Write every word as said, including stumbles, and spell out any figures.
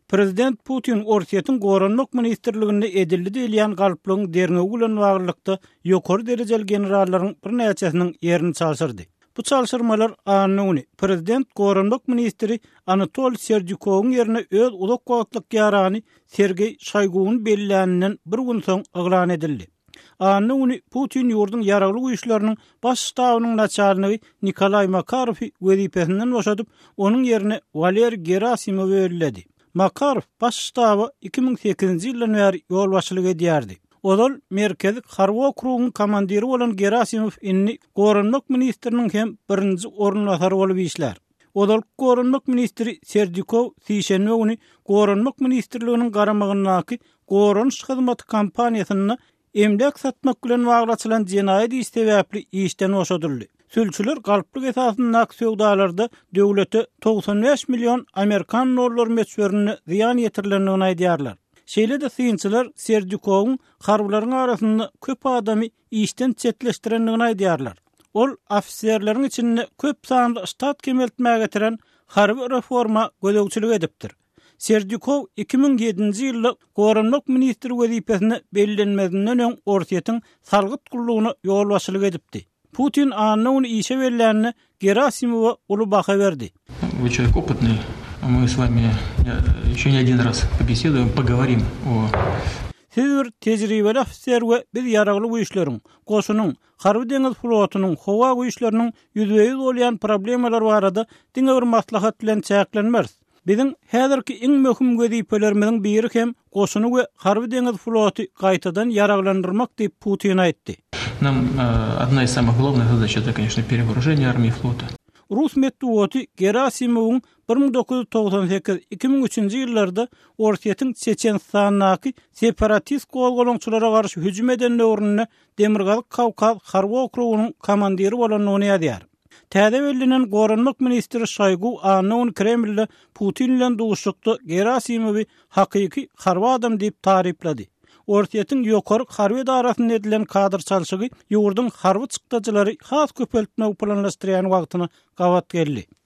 Prezident Putin Orsiýetin Goranlyk ministrliginde edildi diýilýän galyplygyň derňegi bilen baglykda ýokary derejeli generallaryň bir näçesiniň ýerini çalşyrdy. Bu çalşyrmalar anyny Prezident Goranlyk ministri Anatol Serdyukowyň ýerine öz ulak wagtlyk ýarany Sergey Shoyguň belläninden bir gün soň eglan edildi. Anyny Putin ýurdun ýaragly güýçleriniň baş ştabynyň naçalnygy Nikolay Makarowy wezipesinden boşadyp, onuň ýerine Valeri Gerasimow berildi. Makarov baş ştaby iki ming sekizinji ýyldan bäri ýol başçylyk edýärdi. Odal merkezi Harby okrugynyň komandiri bolan Gerasimow inni Goranlyk ministriniň hem birinji ornbasary bolup işler. Odal Goranlyk ministri Serdyukow Sişenme güni Goranlyk ministrliginiň garamagyndaky Goranyş hyzmaty kampaniýasyna emlek satmak bilen baglançylan jenaýat iş sebäpli işden boşadyldy. Sülçüler galyplyk esasynda aksiyonlarda döwlete doksan beş milyon Amerikan dollary meçberini ziyan ýetirlendigini aýdýarlar. Şeýle de synçylar Serdyukowyň harbylaryň arasynda köp adamy işden çetleşdirendigini aýdýarlar. Ol ofisiýerleriň içinde köp sanly ştat kemeltmäge getiren harby reforma gözegçilik edipdir. Serdyukow iki ming ýedinji ýylda Goranlyk ministri wezipesine bellenmedinden öň Orsiýetin salgyt gullugyna ýol başçylyk edipdi. Putin anyny işe berilänine Gerasimowa uly baha berdi. Вы человек опытный, мы с вами еще не один раз побеседуем, поговорим о... Siz bir tejribeli ofisiýer we biz ýaragly güýçleriň, goşunyň, harby deňiz flotynyň, howa güýçleriniň ýüzbeýiz bolýan problemalar barada diňe bir maslahat bilen çäklenmez. Biziň häzirki iň möhüm wezipelerimiziň biri hem goşuny we harby deňiz floty gaýtadan ýaraglandyrmak diýip Putin aýtdy. Нам э, одна из самых главных задач — это, конечно, перевооружение армии и флота. Rus metbuaty Gerasimowyň bir ming dokuz ýüz togsan sekiz iki ming üçinji ýyllarda Orsiýetiň Çeçenistanyňky separatist golgolaňçylara garşy hüjüm eden döwründe Demirgaly Kawkaz harby okrugynyň komandiri bolanyny ýadyar. Täze bellenen Goranlyk ministri Shoygu anyny Kremlde Putin bilen duşukdy Gerasimowy hakyky harby adam diýip taryplady. Orsiýetiň ýokary harby darasynda edilen kadr çalşygy ýurdun harby çykdyjylary has köpeltme planlaşdyrýan wagtyna gawat geldi.